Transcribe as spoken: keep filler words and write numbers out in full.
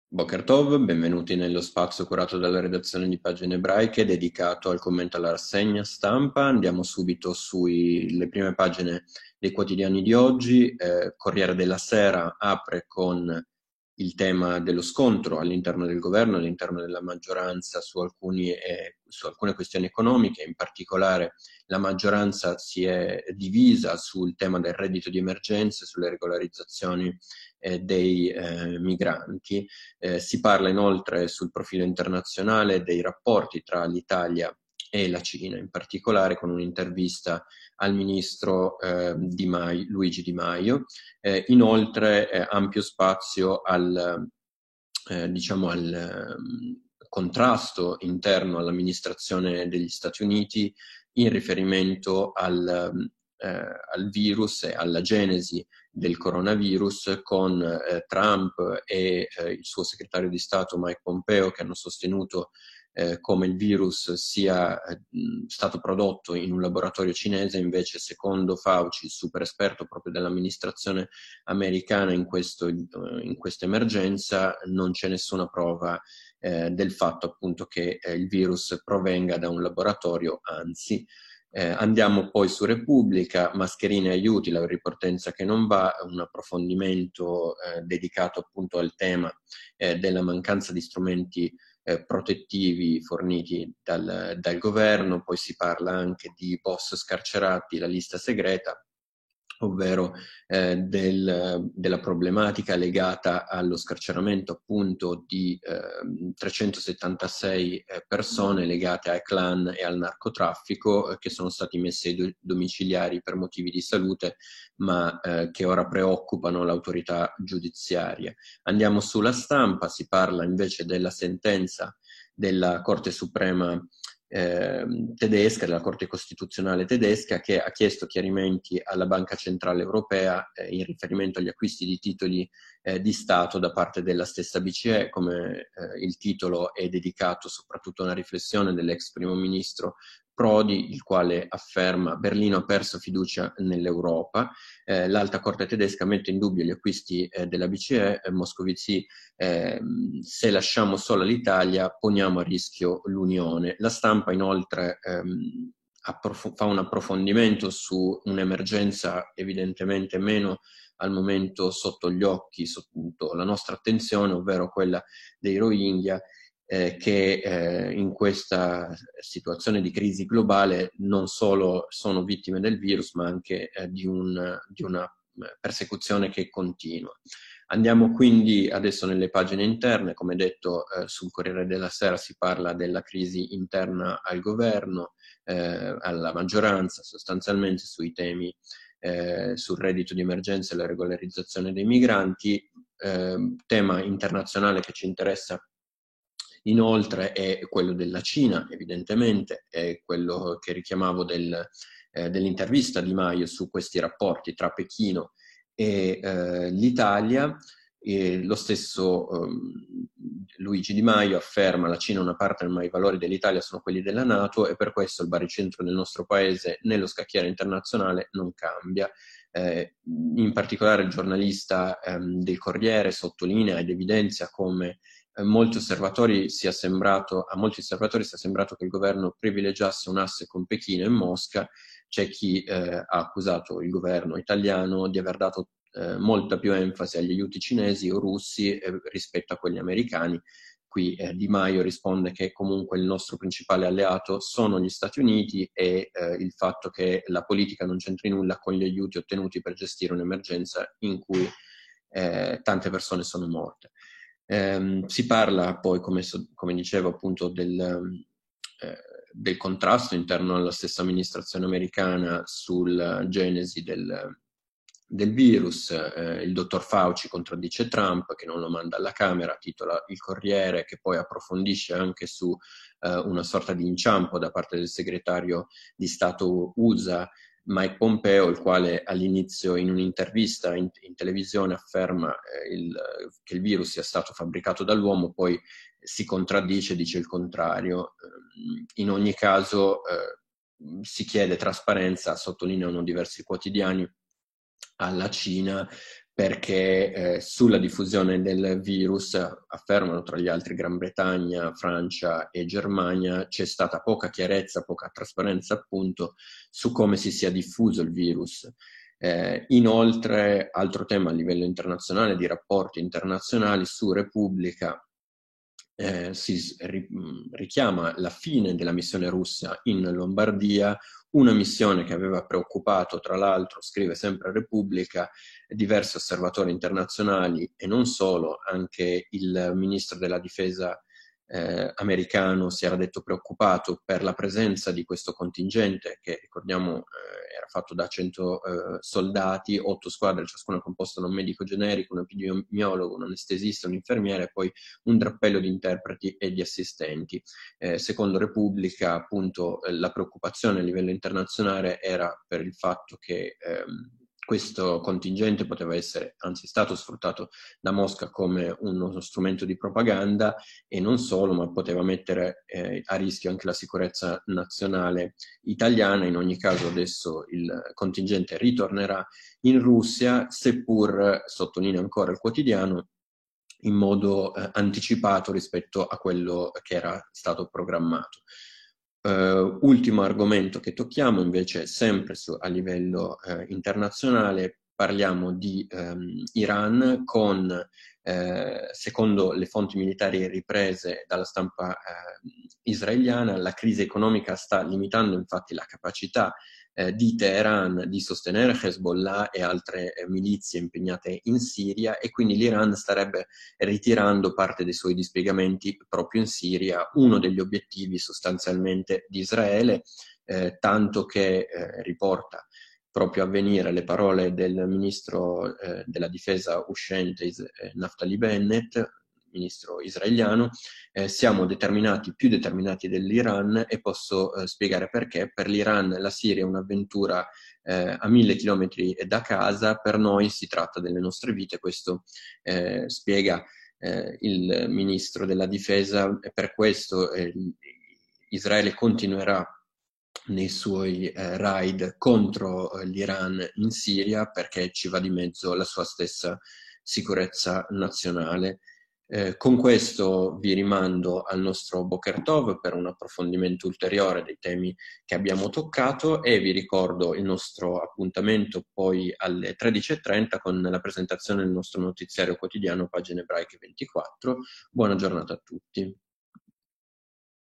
Boker Tov, benvenuti nello spazio curato dalla redazione di Pagine Ebraiche dedicato al commento alla rassegna stampa. Andiamo subito sulle prime pagine dei quotidiani di oggi. Eh, Corriere della Sera apre con il tema dello scontro all'interno del governo, all'interno della maggioranza su, alcuni, eh, su alcune questioni economiche. In particolare la maggioranza si è divisa sul tema del reddito di emergenza, sulle regolarizzazioni eh, dei eh, migranti. Eh, si parla inoltre sul profilo internazionale dei rapporti tra l'Italia e la Cina, in particolare con un'intervista al ministro eh, Di Maio, Luigi Di Maio. Eh, inoltre eh, ampio spazio al, eh, diciamo al um, contrasto interno all'amministrazione degli Stati Uniti in riferimento al, eh, al virus e alla genesi del coronavirus, con eh, Trump e eh, il suo segretario di Stato Mike Pompeo che hanno sostenuto eh, come il virus sia eh, stato prodotto in un laboratorio cinese. Invece, secondo Fauci, il super esperto proprio dell'amministrazione americana in, questo, in questa emergenza, non c'è nessuna prova eh, del fatto appunto che eh, il virus provenga da un laboratorio, anzi. Eh, andiamo poi su Repubblica, mascherine aiuti, la ripartenza che non va, un approfondimento eh, dedicato appunto al tema eh, della mancanza di strumenti eh, protettivi forniti dal, dal governo. Poi si parla anche di boss scarcerati, la lista segreta, ovvero eh, del, della problematica legata allo scarceramento appunto di eh, trecentosettantasei eh, persone legate ai clan e al narcotraffico, eh, che sono stati messi ai do- domiciliari per motivi di salute, ma eh, che ora preoccupano l'autorità giudiziaria. Andiamo sulla Stampa, si parla invece della sentenza della Corte Suprema Eh, tedesca, della Corte Costituzionale tedesca, che ha chiesto chiarimenti alla Banca Centrale Europea eh, in riferimento agli acquisti di titoli eh, di Stato da parte della stessa B C E. Come eh, il titolo è dedicato soprattutto a una riflessione dell'ex primo ministro Prodi, il quale afferma: Berlino ha perso fiducia nell'Europa. Eh, l'Alta Corte tedesca mette in dubbio gli acquisti eh, della B C E. eh, Moscovici: eh, se lasciamo sola l'Italia poniamo a rischio l'Unione. La Stampa inoltre ehm, approf- fa un approfondimento su un'emergenza evidentemente meno al momento sotto gli occhi, sotto la nostra attenzione, ovvero quella dei Rohingya, eh, che eh, in questa situazione di crisi globale non solo sono vittime del virus, ma anche eh, di, un, di una persecuzione che continua. Andiamo quindi adesso nelle pagine interne. Come detto, eh, sul Corriere della Sera si parla della crisi interna al governo, eh, alla maggioranza, sostanzialmente sui temi eh, sul reddito di emergenza e la regolarizzazione dei migranti. Eh, tema internazionale che ci interessa inoltre è quello della Cina, evidentemente, è quello che richiamavo del, eh, dell'intervista di Maio su questi rapporti tra Pechino e eh, l'Italia. E lo stesso um, Luigi Di Maio afferma: la Cina è una partner, ma i valori dell'Italia sono quelli della NATO, e per questo il baricentro del nostro paese nello scacchiere internazionale non cambia. Eh, in particolare il giornalista ehm, del Corriere sottolinea ed evidenzia come eh, molti osservatori sia sembrato, a molti osservatori sia sembrato che il governo privilegiasse un asse con Pechino e Mosca. C'è chi eh, ha accusato il governo italiano di aver dato eh, molta più enfasi agli aiuti cinesi o russi eh, rispetto a quelli americani. Qui eh, Di Maio risponde che comunque il nostro principale alleato sono gli Stati Uniti, e eh, il fatto che la politica non c'entri nulla con gli aiuti ottenuti per gestire un'emergenza in cui eh, tante persone sono morte. Eh, si parla poi, come, come dicevo, appunto del, eh, del contrasto interno alla stessa amministrazione americana sulla genesi del, del virus. Eh, il dottor Fauci contraddice Trump, che non lo manda alla Camera, titola il Corriere, che poi approfondisce anche su eh, una sorta di inciampo da parte del segretario di Stato U S A Mike Pompeo, il quale all'inizio in un'intervista in, in televisione afferma eh, il, che il virus sia stato fabbricato dall'uomo, poi si contraddice, dice il contrario. In ogni caso eh, si chiede trasparenza, sottolineano diversi quotidiani, alla Cina perché eh, sulla diffusione del virus, affermano tra gli altri Gran Bretagna, Francia e Germania, c'è stata poca chiarezza, poca trasparenza appunto su come si sia diffuso il virus. Eh, inoltre, altro tema a livello internazionale, di rapporti internazionali, su Repubblica eh, si ri, richiama la fine della missione russa in Lombardia, una missione che aveva preoccupato, tra l'altro, scrive sempre Repubblica, diversi osservatori internazionali e non solo, anche il ministro della difesa eh, americano si era detto preoccupato per la presenza di questo contingente che, ricordiamo, eh, era fatto da cento eh, soldati, otto squadre, ciascuna composta da un medico generico, un epidemiologo, un anestesista, un infermiere e poi un drappello di interpreti e di assistenti. Eh, secondo Repubblica, appunto, eh, la preoccupazione a livello internazionale era per il fatto che ehm, questo contingente poteva essere, anzi è stato sfruttato da Mosca come uno strumento di propaganda e non solo, ma poteva mettere eh, a rischio anche la sicurezza nazionale italiana. In ogni caso adesso il contingente ritornerà in Russia, seppur, sottolinea ancora il quotidiano, in modo eh, anticipato rispetto a quello che era stato programmato. Uh, ultimo argomento che tocchiamo invece, sempre su, a livello uh, internazionale, parliamo di um, Iran con, uh, secondo le fonti militari riprese dalla stampa uh, israeliana, la crisi economica sta limitando infatti la capacità uh, di Teheran di sostenere Hezbollah e altre uh, milizie impegnate in Siria, e quindi l'Iran starebbe ritirando parte dei suoi dispiegamenti proprio in Siria, uno degli obiettivi sostanzialmente di Israele, eh, tanto che eh, riporta proprio a venire le parole del ministro eh, della difesa uscente eh, Naftali Bennett, ministro israeliano: eh, siamo determinati, più determinati dell'Iran, e posso eh, spiegare perché. Per l'Iran la Siria è un'avventura eh, a mille chilometri da casa, per noi si tratta delle nostre vite. Questo eh, spiega eh, il ministro della difesa, e per questo eh, Israele continuerà nei suoi eh, raid contro eh, l'Iran in Siria, perché ci va di mezzo la sua stessa sicurezza nazionale. Eh, con questo vi rimando al nostro Boker Tov per un approfondimento ulteriore dei temi che abbiamo toccato, e vi ricordo il nostro appuntamento poi alle tredici e trenta con la presentazione del nostro notiziario quotidiano Pagine Ebraiche ventiquattro. Buona giornata a tutti.